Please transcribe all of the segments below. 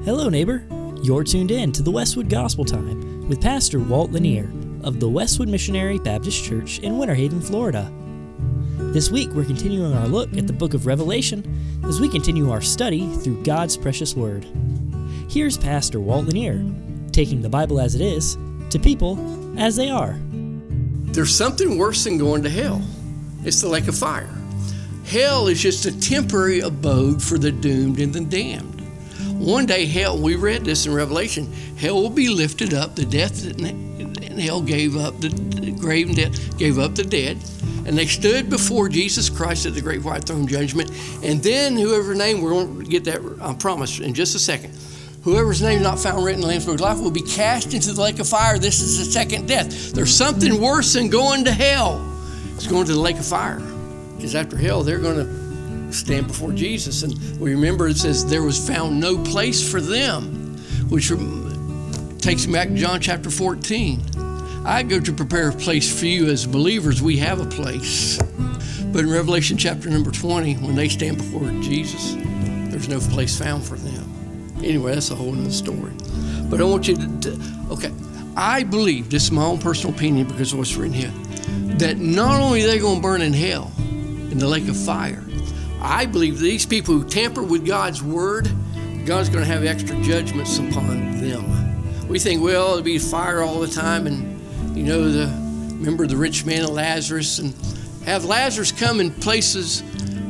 Hello, neighbor. You're tuned in to the Westwood Gospel Time with Pastor Walt Lanier of the Westwood Missionary Baptist Church in Winter Haven, Florida. This week, we're continuing our look at the book of Revelation as we continue our study through God's precious Word. Here's Pastor Walt Lanier, taking the Bible as it is to people as they are. There's something worse than going to hell. It's the lake of fire. Hell is just a temporary abode for the doomed and the damned. One day hell, we read this in Revelation, hell will be lifted up, the death and hell gave up, the grave and death gave up the dead, and they stood before Jesus Christ at the great white throne judgment, and then whoever's name, we're going to get that, I promise, in just a second, whoever's name is not found written in the Lamb's Book of Life will be cast into the lake of fire. This is the second death. There's something worse than going to hell. It's going to the lake of fire, because after hell, they're going to stand before Jesus. And we remember it says there was found no place for them, which takes me back to John chapter 14. I go to prepare a place for you. As believers, we have a place. But in Revelation chapter number 20, when they stand before Jesus, there's no place found for them. Anyway, that's a whole other story. But I want you to I believe, this is my own personal opinion because of what's written here, that not only are they going to burn in hell, in the lake of fire, I believe these people who tamper with God's word, God's going to have extra judgments upon them. We think, well, it'll be fire all the time, and remember the rich man and Lazarus, and have Lazarus come in places,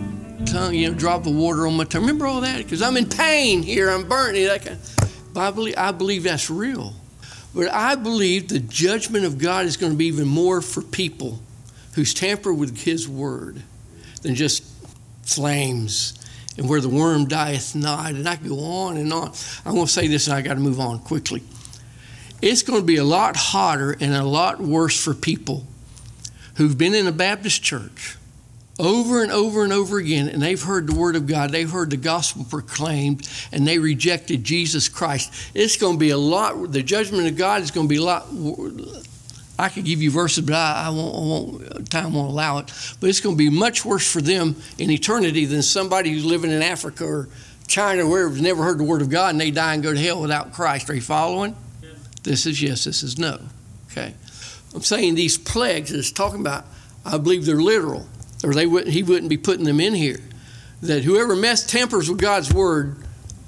drop the water on my tongue. Remember all that? Because I'm in pain here, I'm burnt. I believe that's real. But I believe the judgment of God is going to be even more for people who's tampered with his word than just flames and where the worm dieth not. And I can go on and on. I'm going to say this and I got to move on quickly. It's going to be a lot hotter and a lot worse for people who've been in a Baptist church over and over and over again, and they've heard the word of God, they've heard the gospel proclaimed, and they rejected Jesus Christ. It's going to be the judgment of God is going to be a lot. I could give you verses, but I won't, time won't allow it. But it's going to be much worse for them in eternity than somebody who's living in Africa or China or wherever, who's never heard the word of God, and they die and go to hell without Christ. Are you following? Yeah. This is yes, this is no. Okay. I'm saying these plagues that it's talking about, I believe they're literal, or he wouldn't be putting them in here. That whoever tampers with God's word,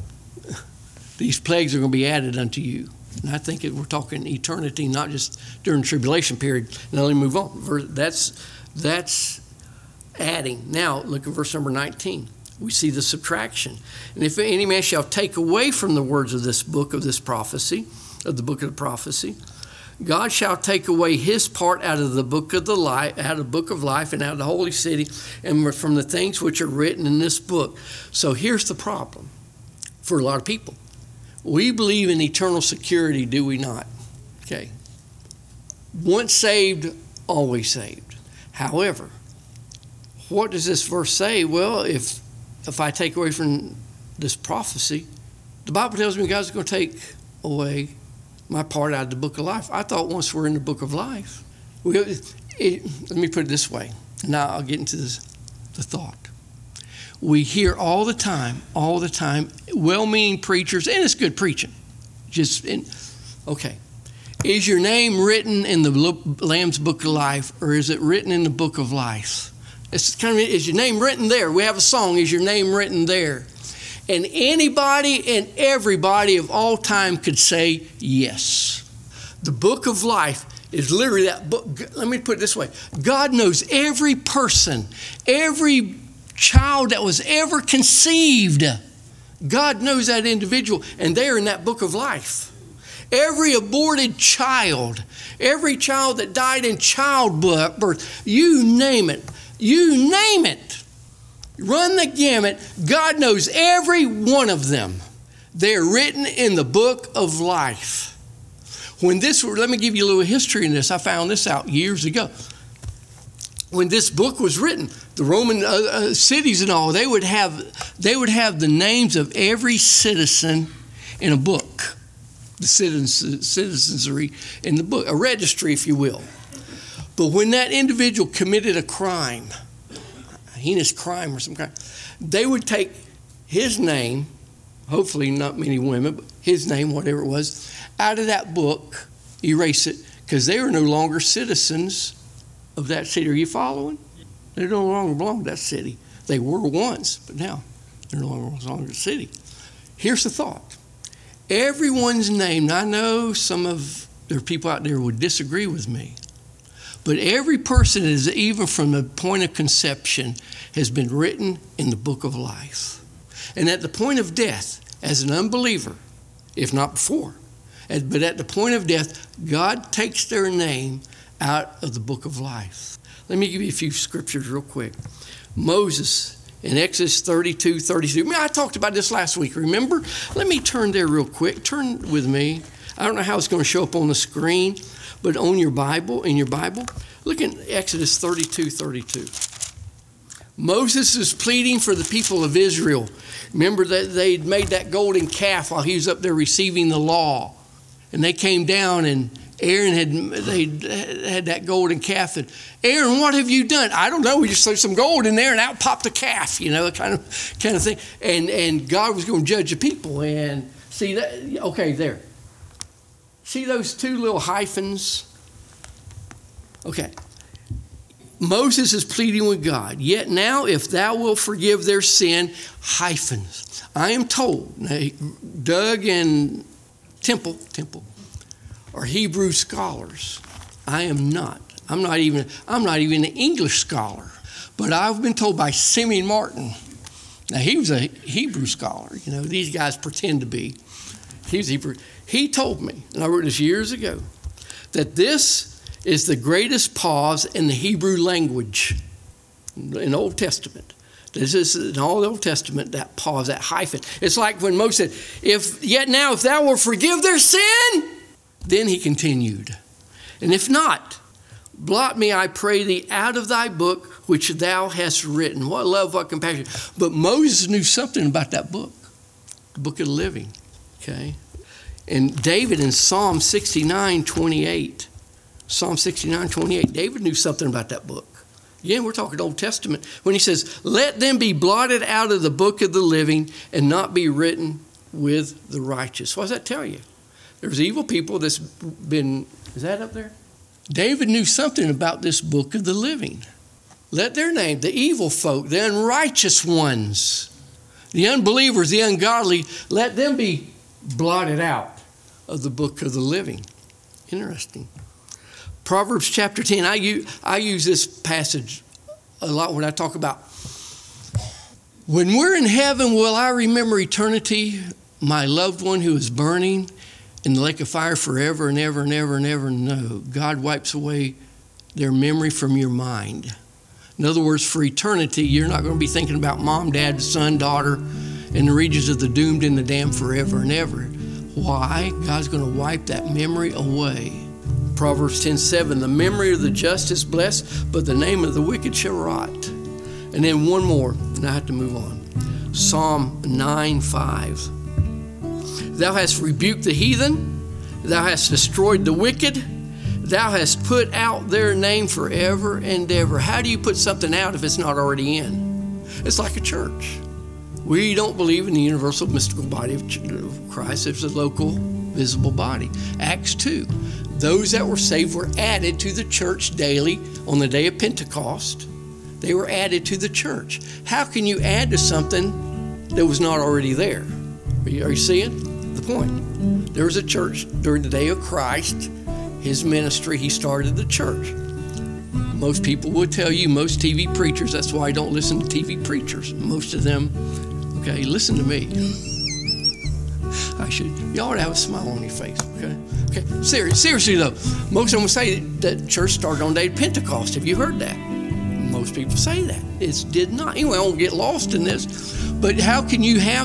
these plagues are going to be added unto you. And I think we're talking eternity, not just during the tribulation period. Now let me move on. That's adding. Now look at verse number 19. We see the subtraction. And if any man shall take away from the words of this book of this prophecy, of the book of the prophecy, God shall take away his part out of the book of life, and out of the holy city, and from the things which are written in this book. So here's the problem for a lot of people. We believe in eternal security, do we not? Okay. Once saved, always saved. However, what does this verse say? Well, if I take away from this prophecy, the Bible tells me God's going to take away my part out of the book of life. I thought once we're in the book of life, let me put it this way. Now I'll get into the thought. We hear all the time, well-meaning preachers, and it's good preaching. Is your name written in the Lamb's Book of Life, or is it written in the Book of Life? Is your name written there? We have a song, is your name written there? And anybody and everybody of all time could say yes. The Book of Life is literally that book. Let me put it this way. God knows every person, every child that was ever conceived. God knows that individual, and they're in that book of life. Every aborted child, every child that died in childbirth, you name it. Run the gamut. God knows every one of them. They're written in the book of life. Let me give you a little history in this. I found this out years ago. When this book was written, the Roman cities and all, they would have the names of every citizen in a book, the citizenry in the book, a registry, if you will. But when that individual committed a crime, a heinous crime or some kind, they would take his name hopefully not many women, but his name, whatever it was, out of that book, erase it, because they are no longer citizens of that city. Are you following? They no longer belong to that city. They were once, but now they're no longer a city. Here's the thought. Everyone's name, and I know there are people out there who would disagree with me, but every person is, even from the point of conception, has been written in the book of life. And at the point of death, as an unbeliever, if not before, but at the point of death, God takes their name out of the book of life. Let me give you a few scriptures real quick. Moses in Exodus 32:32. I talked about this last week, remember? Let me turn there real quick. Turn with me. I don't know how it's going to show up on the screen, but in your Bible, look at Exodus 32:32. Moses is pleading for the people of Israel. Remember that they'd made that golden calf while he was up there receiving the law. And they came down, and Aaron had that golden calf. And Aaron, what have you done? I don't know. We just threw some gold in there, and out popped a calf, kind of thing. And God was going to judge the people. And see that? Okay, there. See those two little hyphens? Okay. Moses is pleading with God. Yet now, if thou wilt forgive their sin, hyphens. I am told. Now, Doug and Temple are Hebrew scholars. I am not. I'm not even an English scholar. But I've been told by Simeon Martin. Now, he was a Hebrew scholar. These guys pretend to be. He's Hebrew. He told me, and I wrote this years ago, that this is the greatest pause in the Hebrew language in the Old Testament. This is in all the Old Testament, that pause, that hyphen. It's like when Moses said, if thou wilt forgive their sin, then he continued. And if not, blot me, I pray thee, out of thy book which thou hast written. What love, what compassion. But Moses knew something about that book, the book of the living. Okay? And David in Psalm 69:28, David knew something about that book. Again, we're talking Old Testament. When he says, let them be blotted out of the book of the living and not be written with the righteous. What does that tell you? There's evil people that's been, is that up there? David knew something about this book of the living. Let their name, the evil folk, the unrighteous ones, the unbelievers, the ungodly, let them be blotted out of the book of the living. Interesting. Proverbs chapter 10, I use this passage a lot when I talk about, when we're in heaven, will I remember eternity, my loved one who is burning in the lake of fire forever and ever and ever and ever? No. God wipes away their memory from your mind. In other words, for eternity, you're not going to be thinking about mom, dad, son, daughter in the regions of the doomed and the damned forever and ever. Why? God's going to wipe that memory away. Proverbs 10:7, the memory of the just is blessed, but the name of the wicked shall rot. And then one more, and I have to move on. Psalm 9:5. Thou hast rebuked the heathen, thou hast destroyed the wicked, thou hast put out their name forever and ever. How do you put something out if it's not already in? It's like a church. We don't believe in the universal mystical body of Christ. It's a local, visible body. Acts 2. Those that were saved were added to the church daily on the day of Pentecost. They were added to the church. How can you add to something that was not already there? Are you seeing the point? There was a church during the day of Christ, his ministry, he started the church. Most people would tell you, most TV preachers, that's why I don't listen to TV preachers. Most of them, okay, listen to me. You ought to have a smile on your face, okay? Okay, seriously though, most of them say that church started on the day of Pentecost. Have you heard that? Most people say that. It did not. Anyway, I won't get lost in this, but how can you add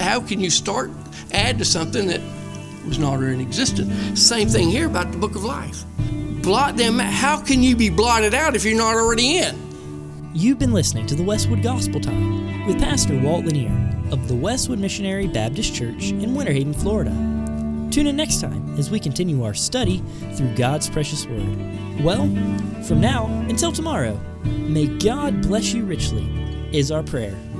to something that was not already in existence? Same thing here about the book of life. Blot them out. How can you be blotted out if you're not already in? You've been listening to the Westwood Gospel Time with Pastor Walt Lanier of the Westwood Missionary Baptist Church in Winter Haven, Florida. Tune in next time as we continue our study through God's precious word. Well, from now until tomorrow, may God bless you richly is our prayer.